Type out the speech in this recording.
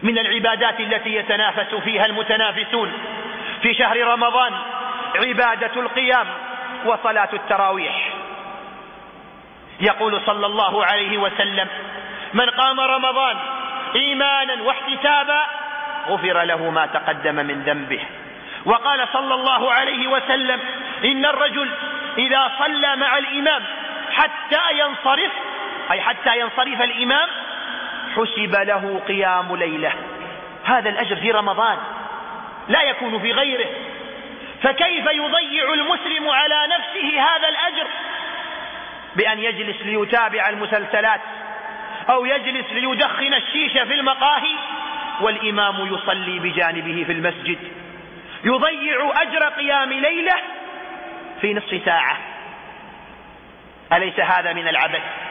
من العبادات التي يتنافس فيها المتنافسون في شهر رمضان عبادة القيام وصلاة التراويح. يقول صلى الله عليه وسلم: من قام رمضان إيمانا واحتسابا غفر له ما تقدم من ذنبه. وقال صلى الله عليه وسلم: إن الرجل إذا صلى مع الإمام حتى ينصرف، أي حتى ينصرف الإمام، حسب له قيام ليلة. هذا الأجر في رمضان لا يكون في غيره، فكيف يضيع المسلم على نفسه هذا الأجر بأن يجلس ليتابع المسلسلات أو يجلس ليدخن الشيشة في المقاهي والإمام يصلي بجانبه في المسجد؟ يضيع أجر قيام ليلة في نصف ساعة. أليس هذا من العبث؟